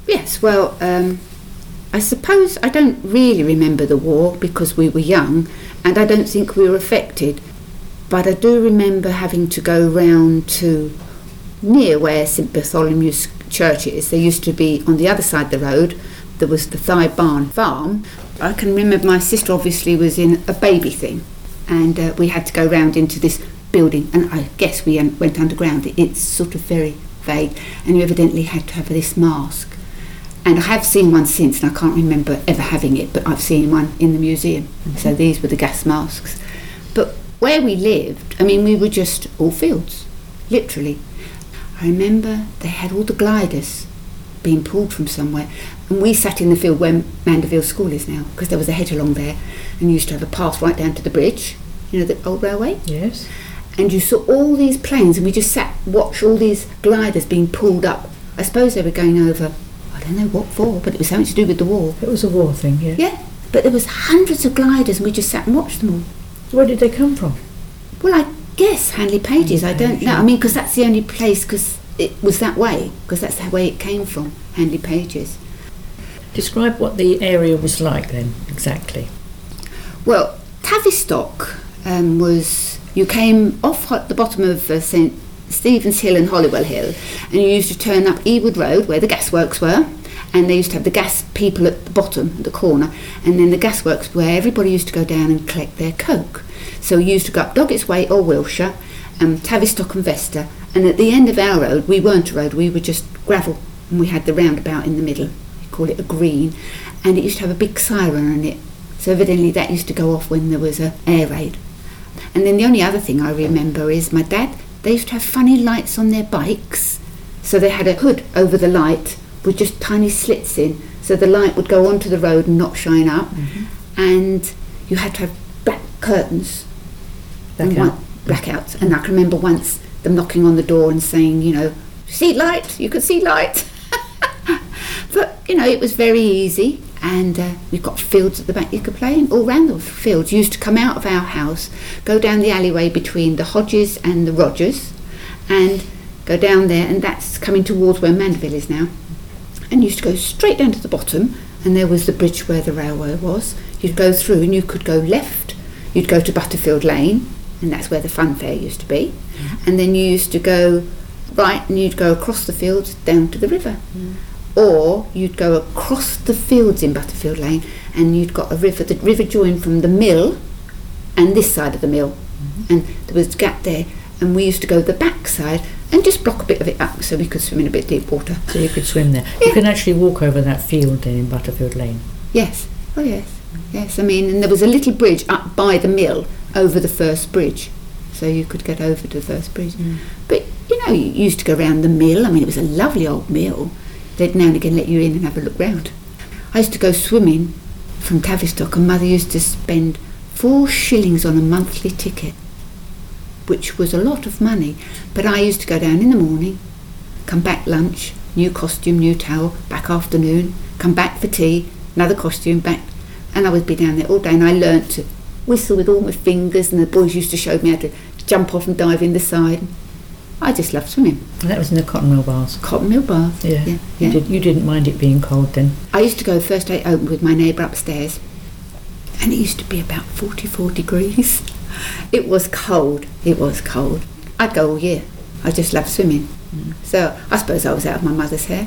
Yes, well, I suppose I don't really remember the war because we were young, and I don't think we were affected. But I do remember having to go round to near where St Bartholomew's Church is. There used to be, on the other side of the road, there was the Thigh Barn farm. I can remember my sister obviously was in a baby thing, and we had to go round into this building, and I guess we went underground. It's sort of very vague, and you evidently had to have this mask. And I have seen one since, and I can't remember ever having it, but I've seen one in the museum. Mm-hmm. So these were the gas masks. But where we lived, I mean, we were just all fields, literally. I remember they had all the gliders being pulled from somewhere, and we sat in the field where Mandeville School is now, because there was a hedge along there, and you used to have a path right down to the bridge, you know, the old railway? Yes. And you saw all these planes, and we just watched all these gliders being pulled up. I suppose they were going over, I don't know what for, but it was something to do with the war. It was a war thing, yeah. Yeah, but there was hundreds of gliders, and we just sat and watched them all. Where did they come from? Well, I guess Handley Pages, I don't know. I mean, because that's the only place, because it was that way, because that's the way it came from, Handley Pages. Describe what the area was like then, exactly. Well, Tavistock was, you came off at the bottom of St Stephen's Hill and Holywell Hill, and you used to turn up Ewood Road, where the gasworks were, and they used to have the gas people at the bottom, at the corner, and then the gasworks where everybody used to go down and collect their coke. So you used to go up Doggett's Way or Wilshire, Tavistock and Vesta, and at the end of our road, we weren't a road, we were just gravel, and we had the roundabout in the middle. You call it a green, and it used to have a big siren on it, so evidently that used to go off when there was an air raid. And then the only other thing I remember is my dad, they used to have funny lights on their bikes, so they had a hood over the light with just tiny slits in, so the light would go onto the road and not shine up. Mm-hmm. And you had to have black curtains, blackouts. And I can remember once them knocking on the door and saying, you know, see light, you could see light. But, you know, it was very easy, and we've got fields at the back you could play in. All round the fields. You used to come out of our house, go down the alleyway between the Hodges and the Rogers, and go down there, and that's coming towards where Mandeville is now. And you used to go straight down to the bottom, and there was the bridge where the railway was. You'd go through, and you could go left. You'd go to Butterfield Lane, and that's where the fun fair used to be. Mm-hmm. And then you used to go right, and you'd go across the fields down to the river. Mm. Or you'd go across the fields in Butterfield Lane, and you'd got a river. The river joined from the mill and this side of the mill. Mm-hmm. And there was a gap there, and we used to go the back side and just block a bit of it up so we could swim in a bit deep water. So you could swim there. Yeah. You can actually walk over that field then in Butterfield Lane. Yes. Oh yes. Yes, I mean, and there was a little bridge up by the mill over the first bridge, so you could get over to the first bridge. Mm. But, you know, you used to go around the mill. I mean, it was a lovely old mill. They'd now and again let you in and have a look round. I used to go swimming from Tavistock, and Mother used to spend 4 shillings on a monthly ticket, which was a lot of money. But I used to go down in the morning, come back lunch, new costume, new towel, back afternoon, come back for tea, another costume, back, and I would be down there all day, and I learnt to whistle with all my fingers, and the boys used to show me how to jump off and dive in the side. I just loved swimming. And that was in the Cotton Mill Baths? Cotton Mill Baths, yeah. You didn't mind it being cold then? I used to go first day open with my neighbour upstairs, and it used to be about 44 degrees. It was cold. I'd go all year. I just loved swimming. Mm. So I suppose I was out of my mother's hair.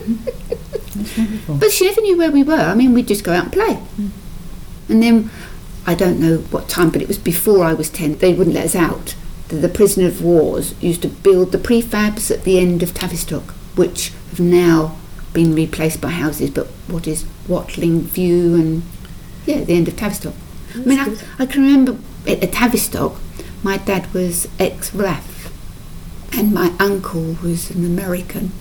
That's wonderful. But she never knew where we were. I mean, we'd just go out and play. Mm. And then, I don't know what time, but it was before I was 10. They wouldn't let us out. The prisoner of wars used to build the prefabs at the end of Tavistock, which have now been replaced by houses, but what is Watling View and, the end of Tavistock. That's I can remember at Tavistock, my dad was ex-RAF, and my uncle was an American,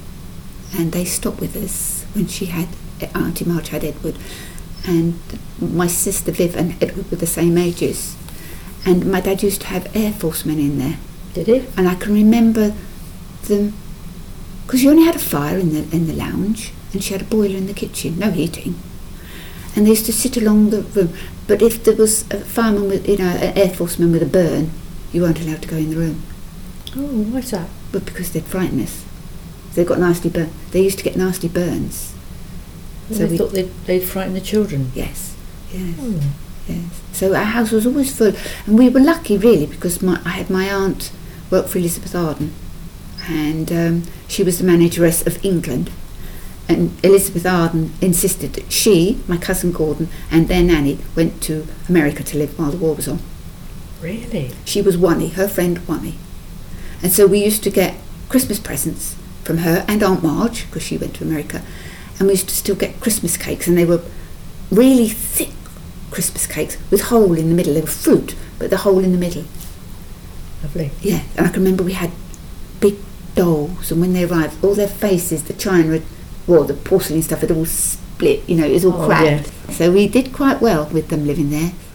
and they stopped with us when Auntie March had Edward, and my sister Viv and Edward were the same ages. And my dad used to have Air Force men in there. Did he? And I can remember them, because you only had a fire in the lounge, and she had a boiler in the kitchen, no heating. And they used to sit along the room. But if there was a fireman with, an Air Forceman with a burn, you weren't allowed to go in the room. Oh, why's that? But because they'd frighten us. They got nasty They used to get nasty burns. So they thought they'd frighten the children. Yes. Oh. Yes. So our house was always full, and we were lucky really because I had my aunt work for Elizabeth Arden, and she was the manageress of England. And Elizabeth Arden insisted that she, my cousin Gordon, and their nanny went to America to live while the war was on. Really? She was Wunny, her friend Wunny. And so we used to get Christmas presents from her and Aunt Marge, because she went to America, and we used to still get Christmas cakes, and they were really thick Christmas cakes with hole in the middle. They were fruit, but the hole in the middle. Lovely. Yeah, and I can remember we had big dolls, and when they arrived, all their faces, the china had, well, the porcelain stuff had all split, it was all cracked. Yeah. So we did quite well with them living there.